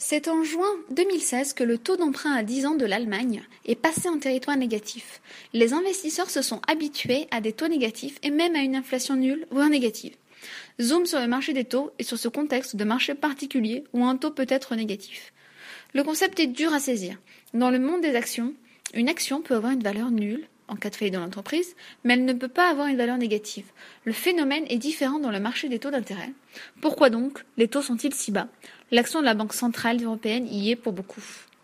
C'est en juin 2016 que le taux d'emprunt à 10 ans de l'Allemagne est passé en territoire négatif. Les investisseurs se sont habitués à des taux négatifs et même à une inflation nulle, voire négative. Zoom sur le marché des taux et sur ce contexte de marché particulier où un taux peut être négatif. Le concept est dur à saisir. Dans le monde des actions, une action peut avoir une valeur nulle en cas de faillite de l'entreprise, mais elle ne peut pas avoir une valeur négative. Le phénomène est différent dans le marché des taux d'intérêt. Pourquoi donc les taux sont-ils si bas? L'action de la Banque centrale européenne y est pour beaucoup.